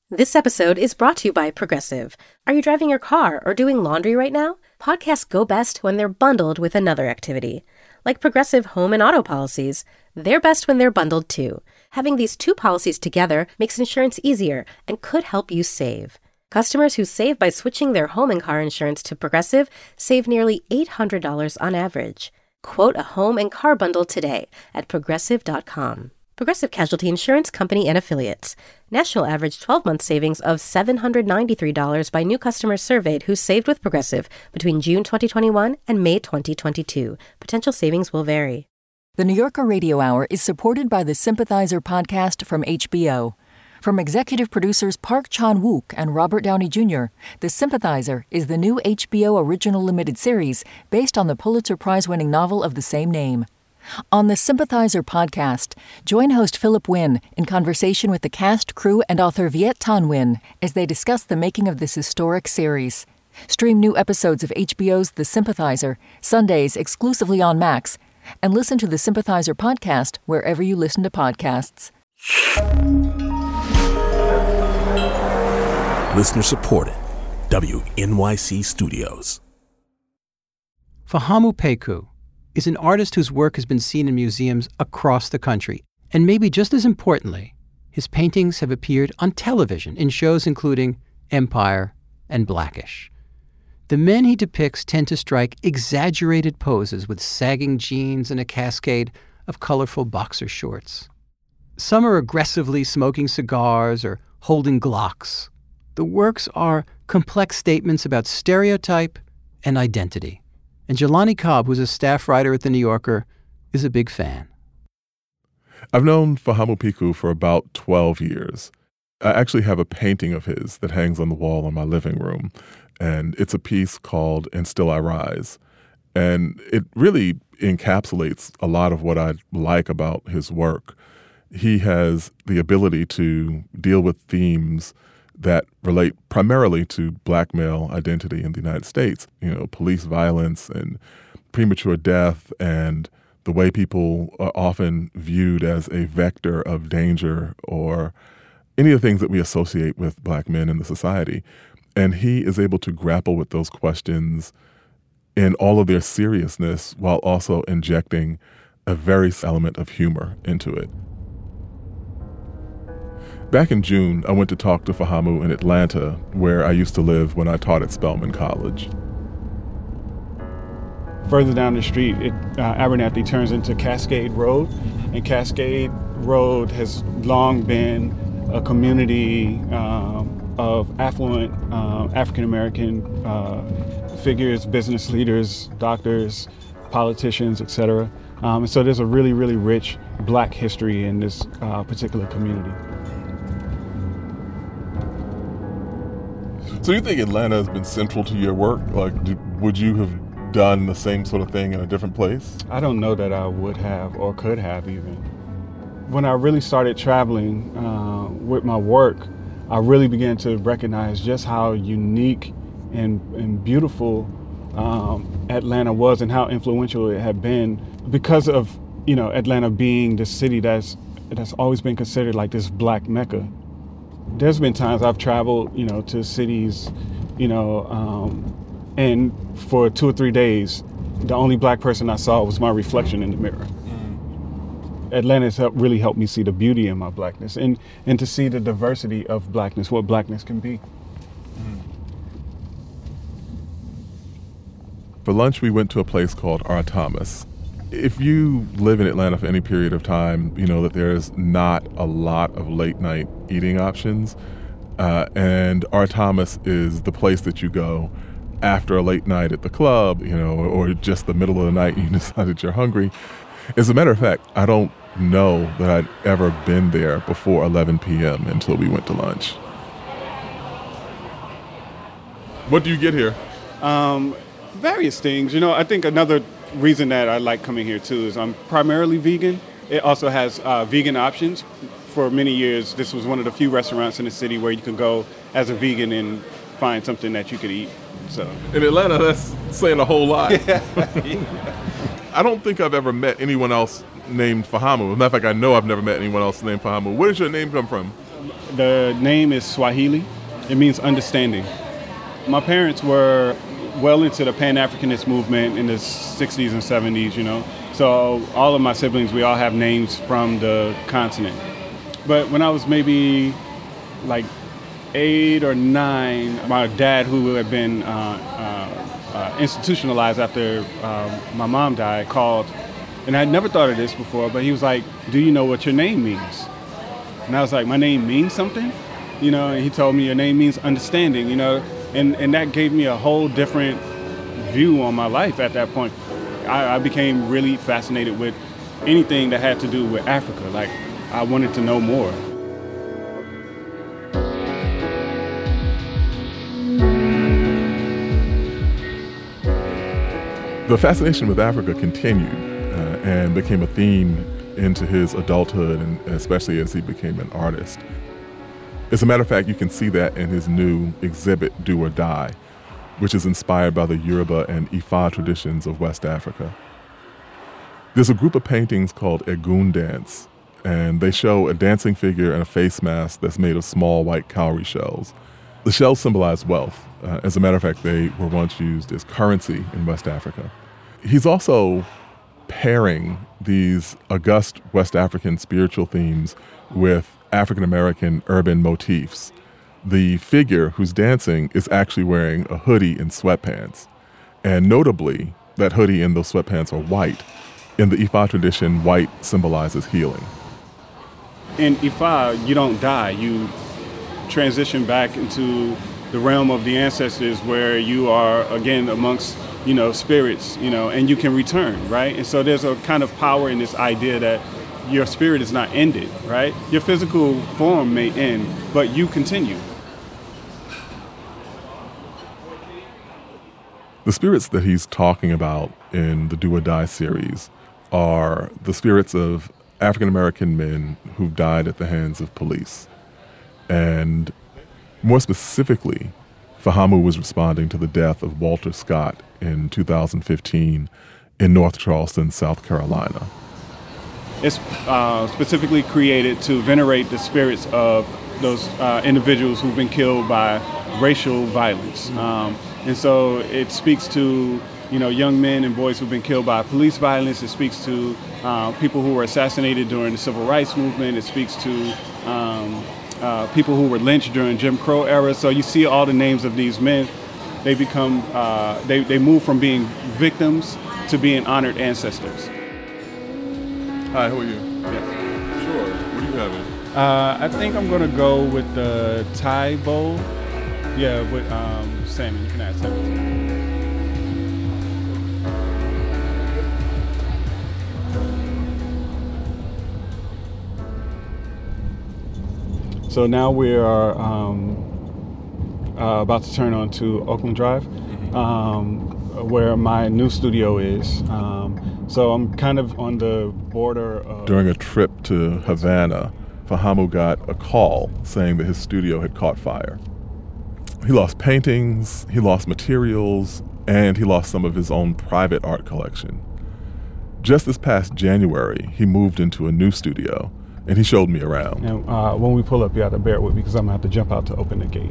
This episode is brought to you by Progressive. Are you driving your car or doing laundry right now? Podcasts go best when they're bundled with another activity. Like Progressive home and auto policies, they're best when they're bundled too. Having these two policies together makes insurance easier and could help you save. Customers who save by switching their home and car insurance to Progressive save nearly $800 on average. Quote a home and car bundle today at Progressive.com. Progressive Casualty Insurance Company and Affiliates. National average 12-month savings of $793 by new customers surveyed who saved with Progressive between June 2021 and May 2022. Potential savings will vary. The New Yorker Radio Hour is supported by the Sympathizer podcast from HBO. From executive producers Park Chan-wook and Robert Downey Jr., The Sympathizer is the new HBO original limited series based on the Pulitzer Prize-winning novel of the same name. On the Sympathizer podcast, join host Philip Wynn in conversation with the cast, crew, and author Viet Thanh Nguyen as they discuss the making of this historic series. Stream new episodes of HBO's The Sympathizer, Sundays exclusively on Max, and listen to the Sympathizer podcast wherever you listen to podcasts. Listener supported. WNYC Studios. Fahamu Peku is an artist whose work has been seen in museums across the country. And maybe just as importantly, his paintings have appeared on television in shows including Empire and Blackish. The men he depicts tend to strike exaggerated poses with sagging jeans and a cascade of colorful boxer shorts. Some are aggressively smoking cigars or holding Glocks. The works are complex statements about stereotype and identity. And Jelani Cobb, who's a staff writer at The New Yorker, is a big fan. I've known Fahamu Peku for about 12 years. I actually have a painting of his that hangs on the wall in my living room, and it's a piece called And Still I Rise. And it really encapsulates a lot of what I like about his work. He has the ability to deal with themes that relate primarily to black male identity in the United States. You know, police violence and premature death and the way people are often viewed as a vector of danger or any of the things that we associate with black men in the society. And he is able to grapple with those questions in all of their seriousness while also injecting a very element of humor into it. Back in June, I went to talk to Fahamu in Atlanta, where I used to live when I taught at Spelman College. Further down the street, Abernathy turns into Cascade Road, and Cascade Road has long been a community of affluent African-American figures, business leaders, doctors, politicians, etc. And so there's a really, really rich black history in this particular community. So you think Atlanta has been central to your work? Like, would you have done the same sort of thing in a different place? I don't know that I would have or could have even. When I really started traveling with my work, I really began to recognize just how unique and beautiful Atlanta was and how influential it had been because of, you know, Atlanta being the city that's always been considered like this black Mecca. There's been times I've traveled, you know, to cities, you know, and for 2 or 3 days, the only black person I saw was my reflection in the mirror. Atlanta has really helped me see the beauty in my blackness and to see the diversity of blackness, what blackness can be. For lunch, we went to a place called R. Thomas. If you live in Atlanta for any period of time, you know that there's not a lot of late night eating options. And R. Thomas is the place that you go after a late night at the club, you know, or just the middle of the night you decide that you're hungry. As a matter of fact, I don't know that I'd ever been there before 11 p.m. until we went to lunch. What do you get here? Various things. You know, I think another reason that I like coming here too is I'm primarily vegan. It also has vegan options. For many years, this was one of the few restaurants in the city where you could go as a vegan and find something that you could eat. So in Atlanta, that's saying a whole lot. I don't think I've ever met anyone else named Fahamu. As a matter of fact, I know I've never met anyone else named Fahamu. Where does your name come from? The name is Swahili. It means understanding. My parents were well into the Pan-Africanist movement in the 60s and 70s, you know. So all of my siblings, we all have names from the continent. But when I was maybe like 8 or 9, my dad, who had been institutionalized after my mom died, called. And I'd never thought of this before, but he was like, "Do you know what your name means?" And I was like, "My name means something?" You know, and he told me, "Your name means understanding," you know. And that gave me a whole different view on my life at that point. I became really fascinated with anything that had to do with Africa. Like, I wanted to know more. The fascination with Africa continued and became a theme into his adulthood, and especially as he became an artist. As a matter of fact, you can see that in his new exhibit, Do or Die, which is inspired by the Yoruba and Ifa traditions of West Africa. There's a group of paintings called Egun Dance, and they show a dancing figure and a face mask that's made of small white cowrie shells. The shells symbolize wealth. As a matter of fact, they were once used as currency in West Africa. He's also pairing these august West African spiritual themes with African-American urban motifs. The figure who's dancing is actually wearing a hoodie and sweatpants. And notably, that hoodie and those sweatpants are white. In the Ifa tradition, white symbolizes healing. In Ifa, you don't die. You transition back into the realm of the ancestors where you are, again, amongst, you know, spirits, you know, and you can return, right? And so there's a kind of power in this idea that your spirit is not ended, right? Your physical form may end, but you continue. The spirits that he's talking about in the Do or Die series are the spirits of African-American men who've died at the hands of police. And more specifically, Fahamu was responding to the death of Walter Scott in 2015 in North Charleston, South Carolina. It's specifically created to venerate the spirits of those individuals who've been killed by racial violence. And so it speaks to, you know, young men and boys who've been killed by police violence. It speaks to people who were assassinated during the Civil Rights Movement. It speaks to people who were lynched during Jim Crow era. So you see all the names of these men. They become, they move from being victims to being honored ancestors. Hi, how are you? Yeah. Sure. What do you have in? I think I'm gonna go with the Thai bowl. Yeah, with salmon. You can add salmon. So now we are about to turn on to Oakland Drive, where my new studio is. So I'm kind of on the border of... During a trip to Havana, Fahamu got a call saying that his studio had caught fire. He lost paintings, he lost materials, and he lost some of his own private art collection. Just this past January, he moved into a new studio, and he showed me around. And when we pull up, you have to bear with me because I'm going to have to jump out to open the gate.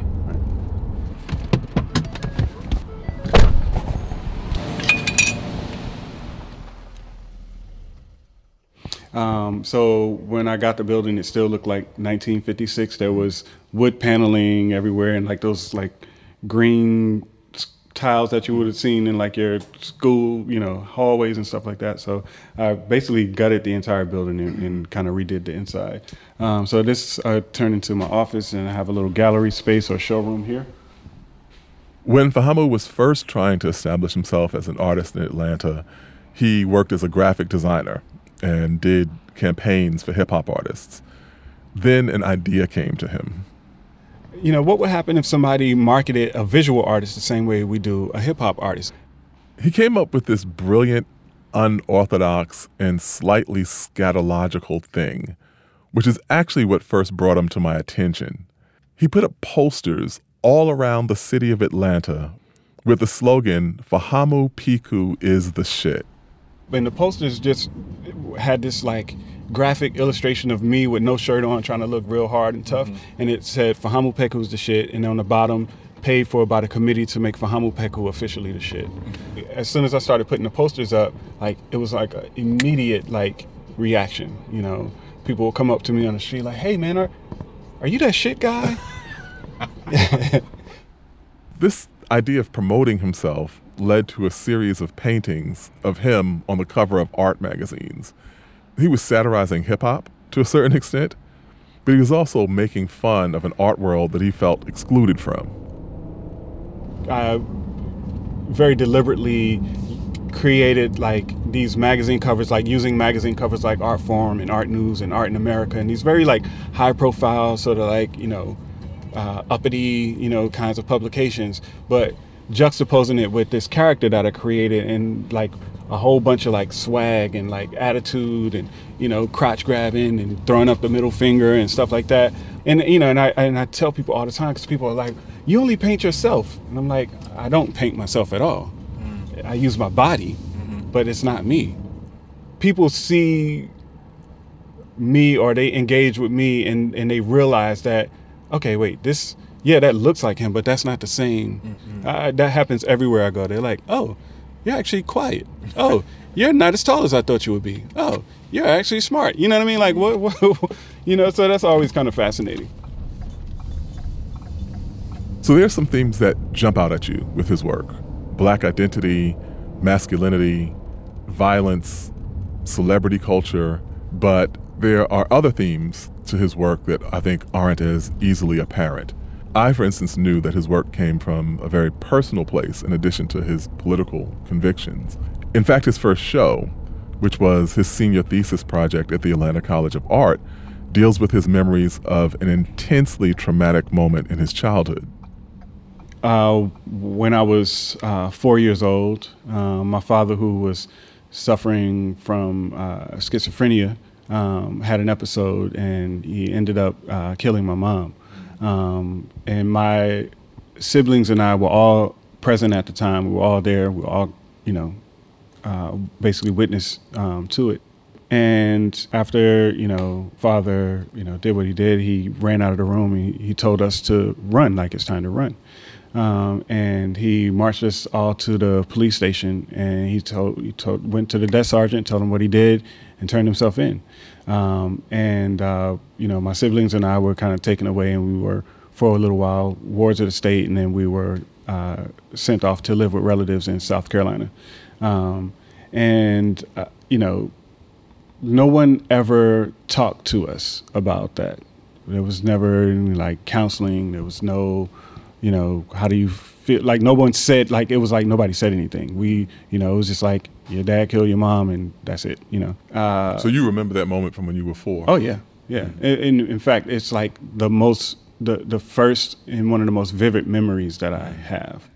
So when I got the building, it still looked like 1956. There was wood paneling everywhere and like those like green tiles that you would have seen in like your school, you know, hallways and stuff like that. So I basically gutted the entire building and kind of redid the inside. So this turned into my office, and I have a little gallery space or showroom here. When Fahamu was first trying to establish himself as an artist in Atlanta, he worked as a graphic designer and did campaigns for hip-hop artists. Then an idea came to him. You know, what would happen if somebody marketed a visual artist the same way we do a hip-hop artist? He came up with this brilliant, unorthodox, and slightly scatological thing, which is actually what first brought him to my attention. He put up posters all around the city of Atlanta with the slogan, "Fahamu Piku is the shit." And the posters just had this like graphic illustration of me with no shirt on, trying to look real hard and tough. And it said Fahamu Peku's the shit. And on the bottom, paid for by the committee to make Fahamu Peku officially the shit. As soon as I started putting the posters up, like it was like an immediate like reaction. You know, people would come up to me on the street like, "Hey man, are you that shit guy?" This idea of promoting himself led to a series of paintings of him on the cover of art magazines. He was satirizing hip-hop to a certain extent, but he was also making fun of an art world that he felt excluded from. I very deliberately created like these magazine covers, like using magazine covers like Artforum and Art News and Art in America, and these very like high profile sort of like, you know, uppity, you know, kinds of publications, but juxtaposing it with this character that I created and like a whole bunch of like swag and like attitude and, you know, crotch grabbing and throwing up the middle finger and stuff like that. And, you know, and I tell people all the time, because people are like, "You only paint yourself." And I'm like, I don't paint myself at all. I use my body, but it's not me. People see me or they engage with me and they realize that, okay, wait, that looks like him, but that's not the same. That happens everywhere I go. They're like, "Oh, you're actually quiet. Oh, you're not as tall as I thought you would be. Oh, you're actually smart." You know what I mean? Like, what you know, so that's always kind of fascinating. So there's some themes that jump out at you with his work: Black identity, masculinity, violence, celebrity culture. But there are other themes to his work that I think aren't as easily apparent. I, for instance, knew that his work came from a very personal place in addition to his political convictions. In fact, his first show, which was his senior thesis project at the Atlanta College of Art, deals with his memories of an intensely traumatic moment in his childhood. When I was 4 years old, my father, who was suffering from schizophrenia, had an episode, and he ended up killing my mom. And my siblings and I were all present at the time. We were all there. We were all, you know, basically witness to it. And after, you know, father, you know, did what he did, he ran out of the room. He told us to run, like it's time to run. And he marched us all to the police station, and he went to the desk sergeant, told him what he did, and turned himself in. You know, my siblings and I were kind of taken away, and we were, for a little while, wards of the state, and then we were sent off to live with relatives in South Carolina. You know, no one ever talked to us about that. There was never any, like, counseling. There was no, you know, how do you feel? Like, no one said, like, it was like nobody said anything. You know, it was just like, your dad killed your mom, and that's it, you know. So you remember that moment from when you were 4? Oh, yeah, yeah. In fact, it's like the first and one of the most vivid memories that I have.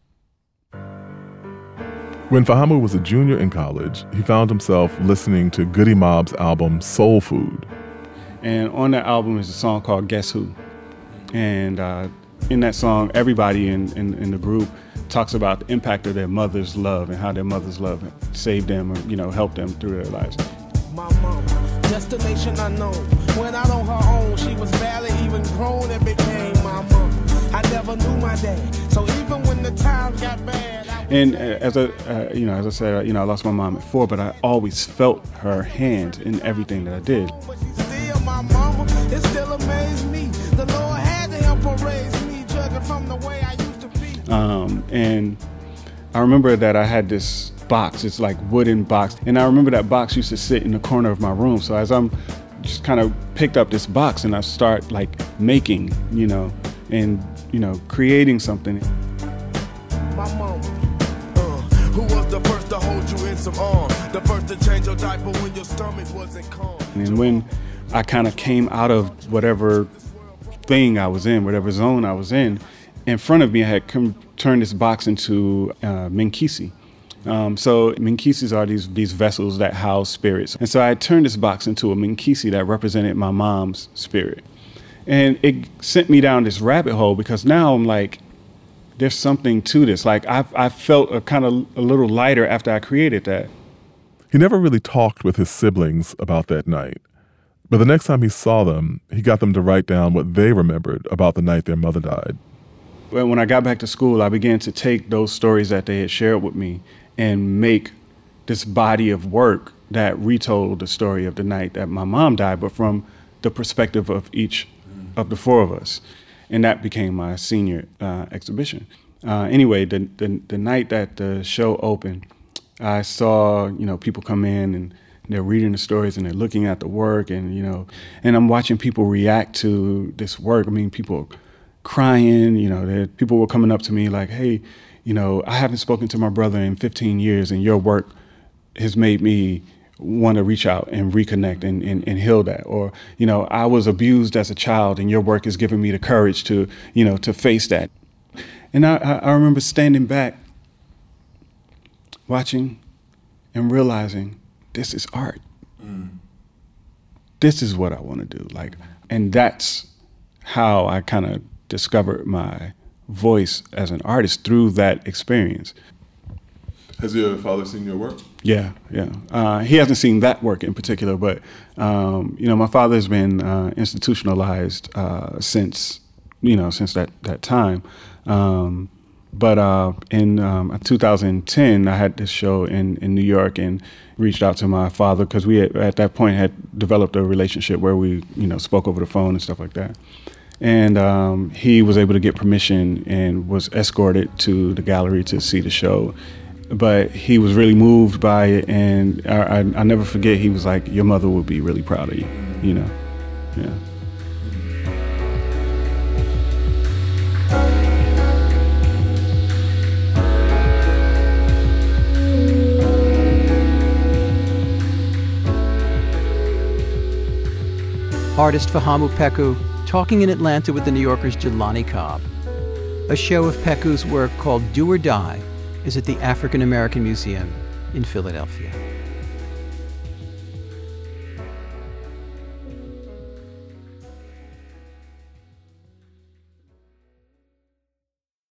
When Fahamu was a junior in college, he found himself listening to Goodie Mob's album Soul Food. And on that album is a song called Guess Who? And in that song, everybody in the group talks about the impact of their mother's love and how their mother's love saved them or, you know, helped them through their lives. My mama, destination unknown. Went out on her own, she was barely even grown and became my mama. I never knew my dad, so even when the times got bad. And as I said, you know, I lost my mom at 4, but I always felt her hand in everything that I did. But she's still my mama. It still amazed me. The Lord had to help her raise me, judging from the way I used to be. And I remember that I had this box. It's like wooden box, and I remember that box used to sit in the corner of my room. So as I'm just kind of picked up this box and I start like making, you know, and you know, creating something. My mama. Who was the first to hold you in some arms? The first to change your diaper when your stomach wasn't calm. And when I kind of came out of whatever thing I was in, whatever zone I was in front of me I had turned this box into Minkisi. So Minkisis are these vessels that house spirits. And so I turned this box into a Minkisi that represented my mom's spirit. And it sent me down this rabbit hole because now I'm like, there's something to this. Like I felt a little lighter after I created that. He never really talked with his siblings about that night. But the next time he saw them, he got them to write down what they remembered about the night their mother died. When I got back to school, I began to take those stories that they had shared with me and make this body of work that retold the story of the night that my mom died, but from the perspective of each of the four of us. And that became my senior exhibition. Anyway, the night that the show opened, I saw, people come in and they're reading the stories and they're looking at the work and, and I'm watching people react to this work. I mean, people crying, people were coming up to me like, hey, I haven't spoken to my brother in 15 years and your work has made me want to reach out and reconnect and heal that. Or, I was abused as a child and your work has given me the courage to, to face that. And I remember standing back, watching and realizing this is art. This is what I want to do. And that's how I kind of discovered my voice as an artist through that experience. Has your father seen your work? Yeah. He hasn't seen that work in particular, but my father's been institutionalized since that time. But in 2010, I had this show in New York and reached out to my father because we at that point had developed a relationship where we spoke over the phone and stuff like that. And he was able to get permission and was escorted to the gallery to see the show. But he was really moved by it, and I never forget, he was like, your mother would be really proud of you, Yeah. Artist Fahamu Peku talking in Atlanta with the New Yorker's Jelani Cobb. A show of Peku's work called Do or Die is at the African American Museum in Philadelphia.